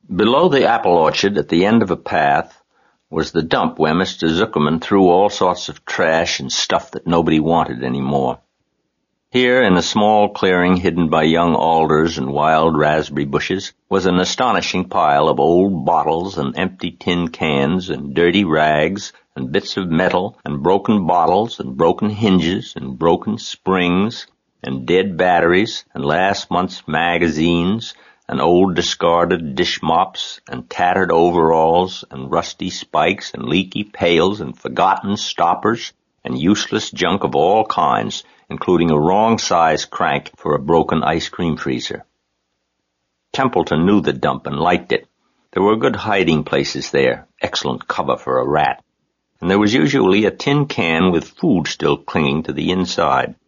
Below the apple orchard, at the end of a path, was the dump where Mr. Zuckerman threw all sorts of trash and stuff that nobody wanted anymore. Here, in a small clearing hidden by young alders and wild raspberry bushes, was an astonishing pile of old bottles and empty tin cans and dirty rags and bits of metal and broken bottles and broken hinges and broken springs and dead batteries and last month's magazines and old discarded dish mops and tattered overalls and rusty spikes and leaky pails and forgotten stoppers and useless junk of all kinds, including a wrong-size crank for a broken ice cream freezer. Templeton knew the dump and liked it. There were good hiding places there, excellent cover for a rat, and there was usually a tin can with food still clinging to the inside.